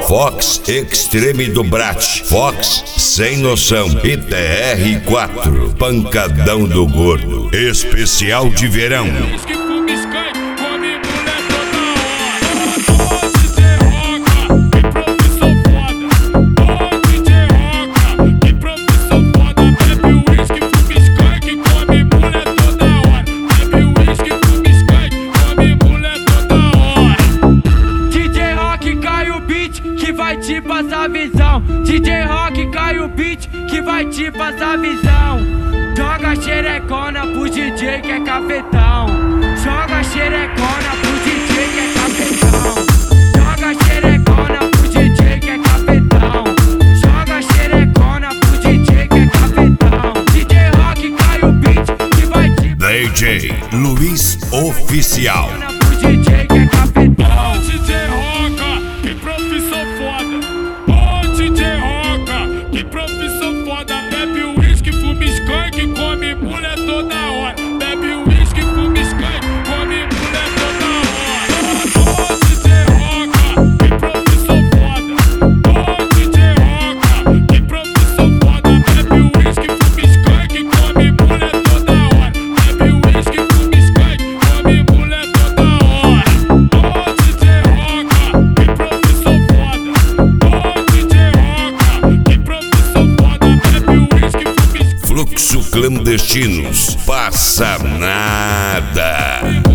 Fox Extreme do Brat, Fox Sem Noção e TR4, Pancadão do Gordo, especial de verão. Que vai te passar visão. DJ Rock cai o beat que vai te passar visão. Joga xerecona pro DJ que é cafetão. Joga xerecona pro DJ que é cafetão. Joga xerecona pro DJ que é cafetão. Joga xerecona pro DJ que é cafetão. DJ Rock cai o beat que vai te DJ Luiz Oficial. Pro DJ que é cafetão. DJ Roca, que profissão foda. Ô DJ Roca, que profissão foda. Bebe uísque, fuma skunk, come mulher toda hora. Bebe uísque, fuma skunk, come mulher toda hora. Ô DJ Roca, que profissão foda. Ô DJ Roca, que profissão foda. Bebe uísque, fuma skunk, come mulher toda hora. Bebe uísque, fuma skunk, come mulher toda hora. Ô DJ Roca, que profissão foda. Ô DJ Roca, que profissão foda. Bebe uísque, fuma skunk. Fluxo Clandestinos, passa nada.